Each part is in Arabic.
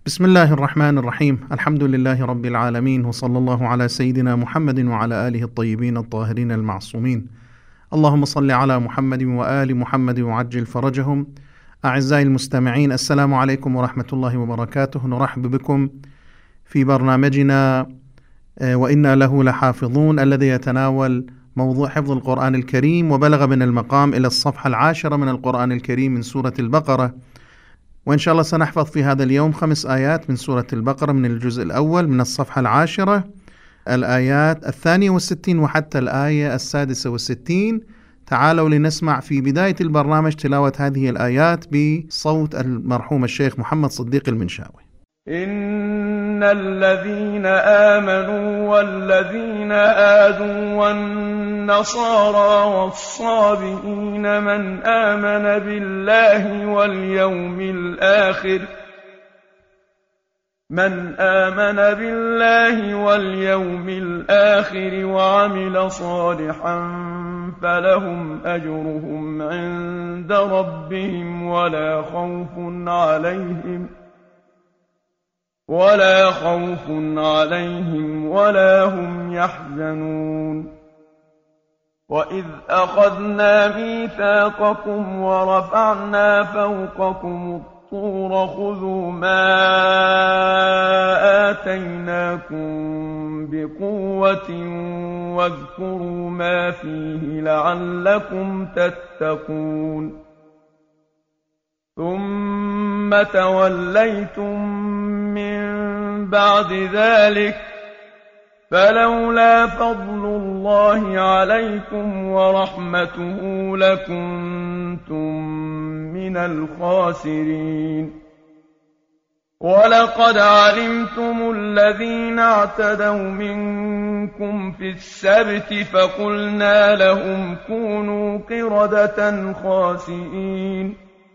بسم الله الرحمن الرحيم. الحمد لله رب العالمين، وصلى الله على سيدنا محمد وعلى آله الطيبين الطاهرين المعصومين. اللهم صل على محمد وآل محمد وعجل فرجهم. أعزائي المستمعين، السلام عليكم ورحمة الله وبركاته. نرحب بكم في برنامجنا وإنا له لحافظون، الذي يتناول موضوع حفظ القرآن الكريم، وبلغ من المقام إلى الصفحة 10 من القرآن الكريم من سورة البقرة. وإن شاء الله سنحفظ في هذا اليوم 5 آيات من سورة البقرة، من الجزء الأول من الصفحة 10، الآيات 62 وحتى الآية 66. تعالوا لنسمع في بداية البرنامج تلاوة هذه الآيات بصوت المرحوم الشيخ محمد صديق المنشاوي. إن الذين آمنوا والذين هادوا والنصارى والصابئين من آمن بالله واليوم الآخر وعمل صالحا فلهم أجرهم عند ربهم ولا خوف عليهم ولا هم يحزنون. وإذ أخذنا ميثاقكم ورفعنا فوقكم الطور خذوا ما آتيناكم بقوة واذكروا ما فيه لعلكم تتقون. ثم توليتم من بعد ذلك فلولا فضل الله عليكم ورحمته لكنتم من الخاسرين. ولقد علمتم الذين اعتدوا منكم في السبت فقلنا لهم كونوا قردة خاسئين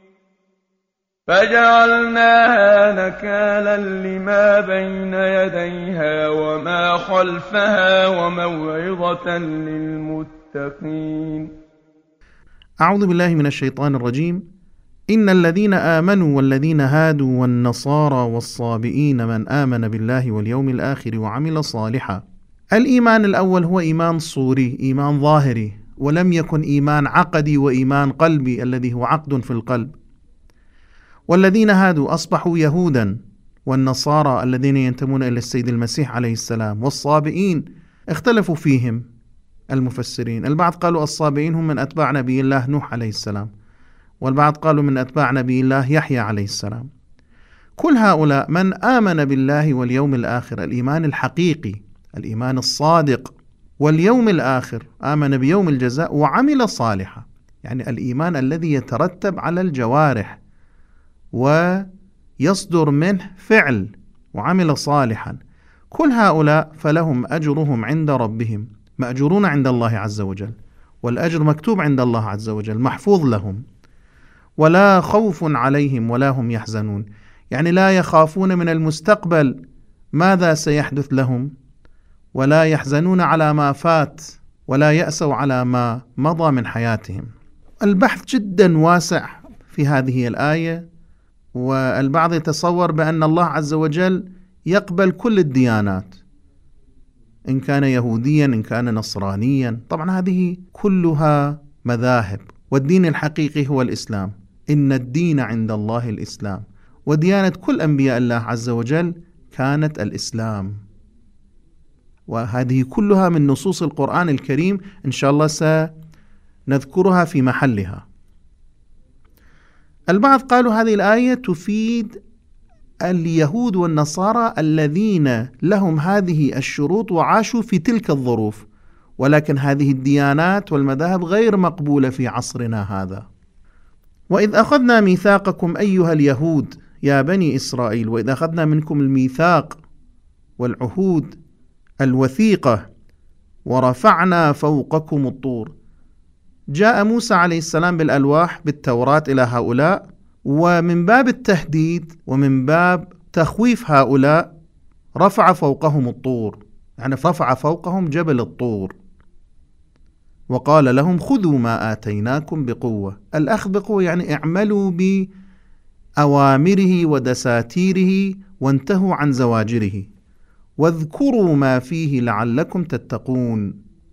فجعلناها نكالا لما بين يديها وما خلفها وموعظة للمتقين. أعوذ بالله من الشيطان الرجيم. إن الذين آمنوا والذين هادوا والنصارى والصابئين من آمن بالله واليوم الآخر وعمل صالحا. الإيمان الأول هو إيمان صوري، إيمان ظاهري، ولم يكن إيمان عقدي وإيمان قلبي الذي هو عقد في القلب. والذين هادوا أصبحوا يهودا، والنصارى الذين ينتمون إلى السيد المسيح عليه السلام، والصابئين اختلفوا فيهم المفسرين. البعض قالوا الصابئين هم من أتباع نبي الله نوح عليه السلام، والبعض قالوا من أتباع نبي الله يحيى عليه السلام. كل هؤلاء من آمن بالله واليوم الآخر، الإيمان الحقيقي، الإيمان الصادق، واليوم الآخر، آمن بيوم الجزاء وعمل صالحا، يعني الإيمان الذي يترتب على الجوارح ويصدر منه فعل، وعمل صالحا. كل هؤلاء فلهم أجرهم عند ربهم، مأجورون عند الله عز وجل، والأجر مكتوب عند الله عز وجل محفوظ لهم. ولا خوف عليهم ولا هم يحزنون، يعني لا يخافون من المستقبل ماذا سيحدث لهم، ولا يحزنون على ما فات، ولا يأسوا على ما مضى من حياتهم. البحث جدا واسع في هذه الآية، والبعض يتصور بأن الله عز وجل يقبل كل الديانات، إن كان يهوديا إن كان نصرانيا. طبعا هذه كلها مذاهب، والدين الحقيقي هو الإسلام. إن الدين عند الله الإسلام، وديانة كل أنبياء الله عز وجل كانت الإسلام. وهذه كلها من نصوص القرآن الكريم، إن شاء الله سنذكرها في محلها. البعض قالوا هذه الآية تفيد اليهود والنصارى الذين لهم هذه الشروط وعاشوا في تلك الظروف، ولكن هذه الديانات والمذاهب غير مقبولة في عصرنا هذا. وإذ أخذنا ميثاقكم أيها اليهود يا بني إسرائيل، وإذ أخذنا منكم الميثاق والعهود الوثيقة ورفعنا فوقكم الطور. جاء موسى عليه السلام بالألواح بالتوراة إلى هؤلاء، ومن باب التهديد ومن باب تخويف هؤلاء رفع فوقهم الطور، يعني رفع فوقهم جبل الطور، وقال لهم خذوا ما آتيناكم بقوة. الأخذ بقوة يعني اعملوا أوامره ودساتيره وانتهوا عن زواجره، واذكروا ما فيه لعلكم تتقون.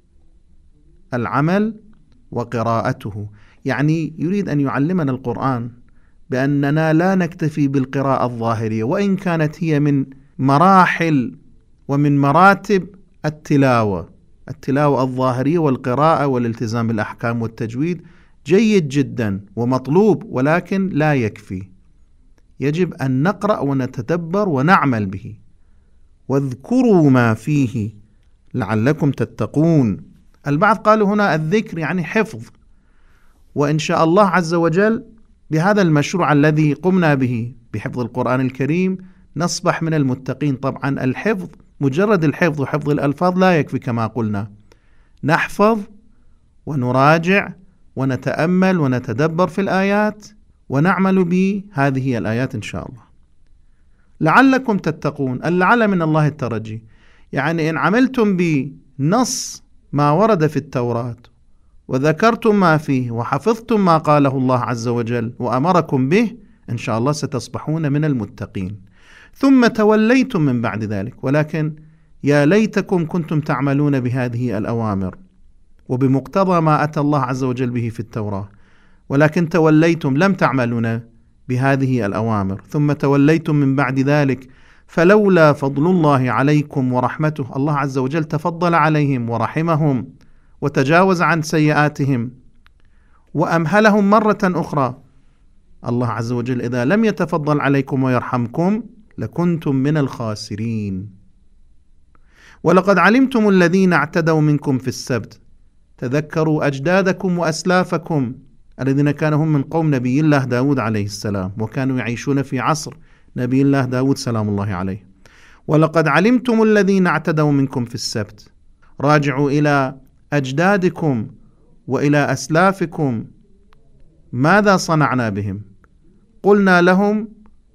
العمل وقراءته، يعني يريد أن يعلمنا القرآن بأننا لا نكتفي بالقراءة الظاهرية، وإن كانت هي من مراحل ومن مراتب التلاوة الظاهرية والقراءة والالتزام بالأحكام والتجويد جيد جدا ومطلوب، ولكن لا يكفي، يجب أن نقرأ ونتدبر ونعمل به. واذكروا ما فيه لعلكم تتقون. البعض قالوا هنا الذكر يعني حفظ، وإن شاء الله عز وجل بهذا المشروع الذي قمنا به بحفظ القرآن الكريم نصبح من المتقين. طبعا الحفظ، مجرد الحفظ وحفظ الألفاظ لا يكفي كما قلنا، نحفظ ونراجع ونتأمل ونتدبر في الآيات ونعمل بهذه الآيات إن شاء الله. لعلكم تتقون، اللعل من الله الترجي، يعني إن عملتم بنص ما ورد في التوراة وذكرتم ما فيه وحفظتم ما قاله الله عز وجل وأمركم به، إن شاء الله ستصبحون من المتقين. ثم توليتم من بعد ذلك، ولكن يا ليتكم كنتم تعملون بهذه الأوامر وبمقتضى ما أتى الله عز وجل به في التوراة، ولكن توليتم، لم تعملون بهذه الأوامر. ثم توليتم من بعد ذلك فلولا فضل الله عليكم ورحمته، الله عز وجل تفضل عليهم ورحمهم وتجاوز عن سيئاتهم وأمهلهم مرة أخرى. الله عز وجل إذا لم يتفضل عليكم ويرحمكم لكنتم من الخاسرين. ولقد علمتم الذين اعتدوا منكم في السبت، تذكروا أجدادكم وأسلافكم الذين كانوا هم من قوم نبي الله داود عليه السلام، وكانوا يعيشون في عصر نبي الله داود سلام الله عليه. ولقد علمتم الذين اعتدوا منكم في السبت، راجعوا إلى أجدادكم وإلى أسلافكم، ماذا صنعنا بهم؟ قلنا لهم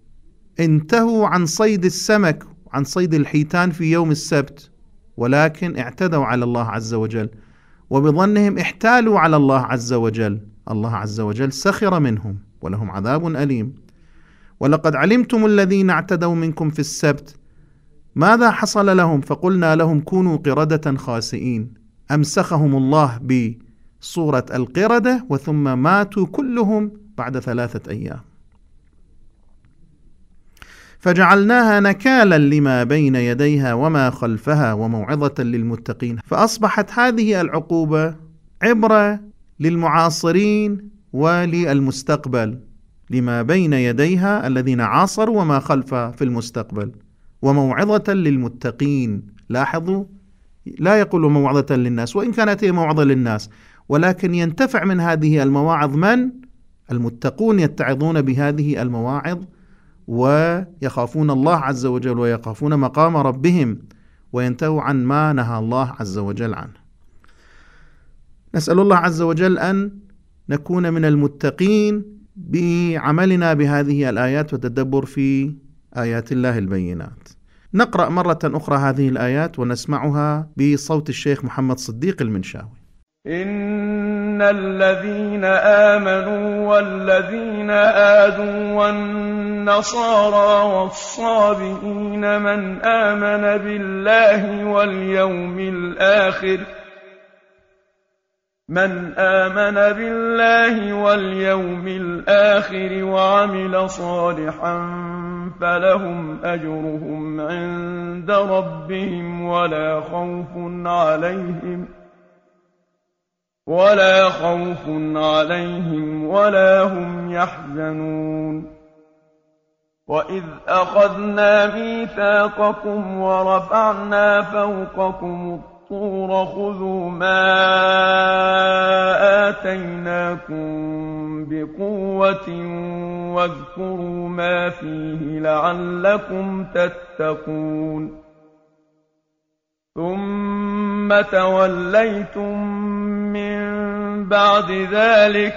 انتهوا عن صيد السمك وعن صيد الحيتان في يوم السبت، ولكن اعتدوا على الله عز وجل، وبظنهم احتالوا على الله عز وجل، الله عز وجل سخر منهم ولهم عذاب أليم. ولقد علمتم الذين اعتدوا منكم في السبت، ماذا حصل لهم؟ فقلنا لهم كونوا قردة خاسئين، أمسخهم الله بصورة القردة وثم ماتوا كلهم بعد 3 أيام. فجعلناها نكالا لما بين يديها وما خلفها وموعظة للمتقين. فأصبحت هذه العقوبة عبرة للمعاصرين وللمستقبل، لما بين يديها الذين عاصروا وما خلفها في المستقبل، وموعظة للمتقين. لاحظوا لا يقول موعظة للناس، وإن كانت هي موعظة للناس، ولكن ينتفع من هذه المواعظ من؟ المتقون، يتعظون بهذه المواعظ ويخافون الله عز وجل ويخافون مقام ربهم وينتهوا عن ما نهى الله عز وجل عنه. نسأل الله عز وجل أن نكون من المتقين بعملنا بهذه الآيات والتدبر في آيات الله البينات. نقرأ مرة أخرى هذه الآيات ونسمعها بصوت الشيخ محمد صديق المنشاوي. إن الذين آمنوا والذين هادوا والنصارى والصابئين من آمن بالله واليوم الآخر وعمل صالحا فلهم أجرهم عند ربهم ولا خوف عليهم ولا هم يحزنون. وإذ أخذنا ميثاقكم ورفعنا فوقكم الطور خذوا ما آتيناكم بقوة واذكروا ما فيه لعلكم تتقون. ثم توليتم من بعد ذلك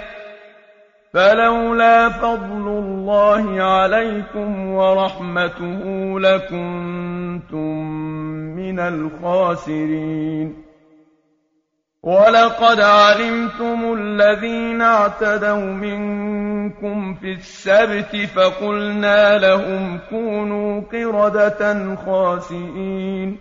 فلولا فضل الله عليكم ورحمته لكنتم من الخاسرين. ولقد علمتم الذين اعتدوا منكم في السبت فقلنا لهم كونوا قردة خاسئين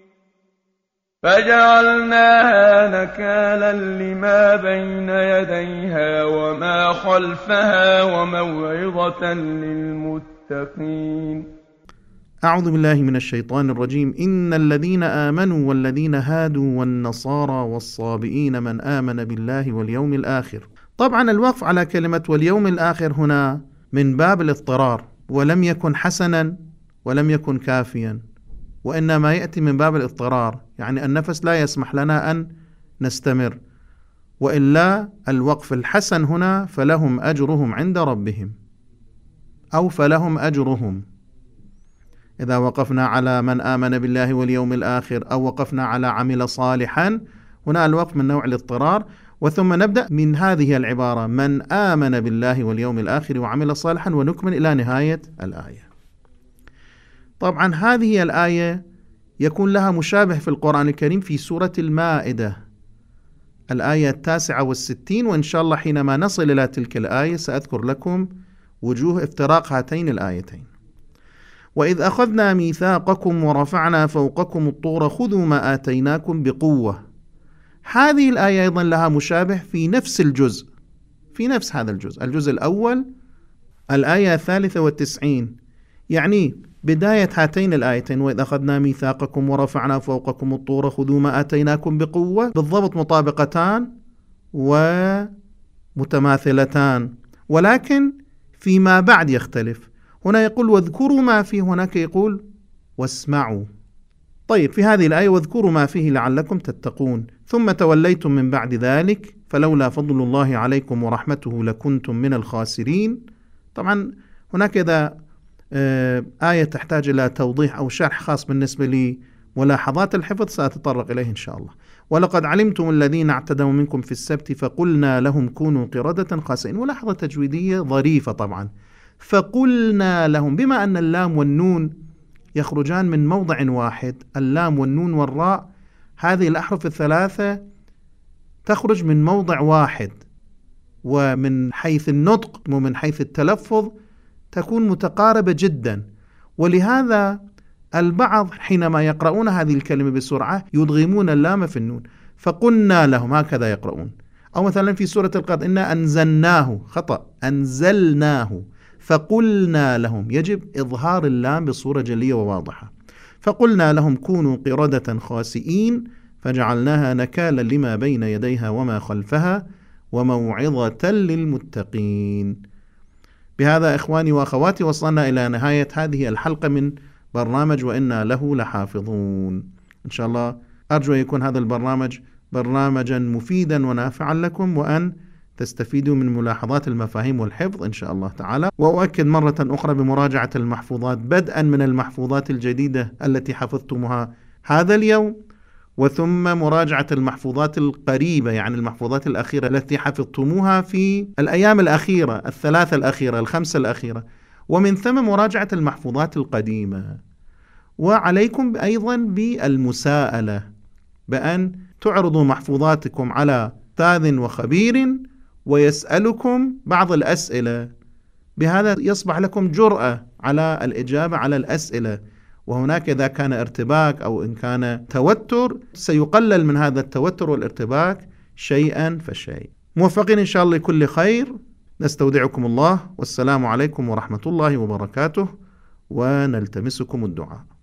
فجعلناها نكالا لما بين يديها وما خلفها وموعظة للمتقين. أعوذ بالله من الشيطان الرجيم. إن الذين آمنوا والذين هادوا والنصارى والصابئين من آمن بالله واليوم الآخر. طبعا الوقف على كلمة واليوم الآخر هنا من باب الاضطرار، ولم يكن حسنا ولم يكن كافيا، وإنما يأتي من باب الاضطرار، يعني النفس لا يسمح لنا أن نستمر، وإلا الوقف الحسن هنا فلهم أجرهم عند ربهم، أو فلهم أجرهم. إذا وقفنا على من آمن بالله واليوم الآخر أو وقفنا على عمل صالحا، هنا الوقف من نوع الاضطرار. وثم نبدأ من هذه العبارة من آمن بالله واليوم الآخر وعمل صالحا، ونكمل إلى نهاية الآية. طبعا هذه الآية يكون لها مشابه في القرآن الكريم في سورة المائدة الآية 69، وإن شاء الله حينما نصل إلى تلك الآية سأذكر لكم وجوه افتراق هاتين الآيتين. وإذ أخذنا ميثاقكم ورفعنا فوقكم الطور خذوا ما آتيناكم بقوة. هذه الآية أيضا لها مشابه في نفس الجزء، في نفس هذا الجزء الأول الآية 93، يعني بداية هاتين الآيتين وإذ أخذنا ميثاقكم ورفعنا فوقكم الطور خذوا ما آتيناكم بقوة بالضبط مطابقتان ومتماثلتان، ولكن فيما بعد يختلف. هنا يقول واذكروا ما فيه، هناك يقول واسمعوا. طيب في هذه الآية واذكروا ما فيه لعلكم تتقون، ثم توليتم من بعد ذلك فلولا فضل الله عليكم ورحمته لكنتم من الخاسرين. طبعا هناك إذا آية تحتاج إلى توضيح أو شرح خاص بالنسبة لملاحظات الحفظ سأتطرق إليه إن شاء الله. ولقد علمتم الذين اعتدوا منكم في السبت فقلنا لهم كونوا قردة خاسئين. ملاحظة تجويدية ظريفة طبعا، فقلنا لهم، بما أن اللام والنون يخرجان من موضع واحد، اللام والنون والراء هذه الأحرف الثلاثة تخرج من موضع واحد، ومن حيث النطق ومن حيث التلفظ تكون متقاربة جدا، ولهذا البعض حينما يقرؤون هذه الكلمة بسرعة يدغمون اللام في النون، فقلنا لهم هكذا يقرؤون. أو مثلا في سورة القدر إنا أنزلناه، خطأ، أنزلناه، فقلنا لهم، يجب إظهار اللام بصورة جلية وواضحة. فقلنا لهم كونوا قردة خاسئين فجعلناها نكالا لما بين يديها وما خلفها وموعظة للمتقين. بهذا إخواني وأخواتي وصلنا إلى نهاية هذه الحلقة من برنامج وإنا له لحافظون. إن شاء الله أرجو أن يكون هذا البرنامج برنامجا مفيدا ونافعا لكم، وأن تستفيدوا من ملاحظات المفاهيم والحفظ إن شاء الله تعالى. وأؤكد مرة أخرى بمراجعة المحفوظات بدءا من المحفوظات الجديدة التي حفظتموها هذا اليوم، وثم مراجعة المحفوظات القريبة، يعني المحفوظات الأخيرة التي حفظتموها في الأيام الأخيرة، الثلاثة الأخيرة، الخمسة الأخيرة، ومن ثم مراجعة المحفوظات القديمة. وعليكم أيضا بالمساءلة، بأن تعرضوا محفوظاتكم على أستاذ وخبير ويسألكم بعض الأسئلة، بهذا يصبح لكم جرأة على الإجابة على الأسئلة. وهناك إذا كان ارتباك أو إن كان توتر سيقلل من هذا التوتر والارتباك شيئا فشيء. موفقين إن شاء الله لكل خير. نستودعكم الله، والسلام عليكم ورحمة الله وبركاته، ونلتمسكم الدعاء.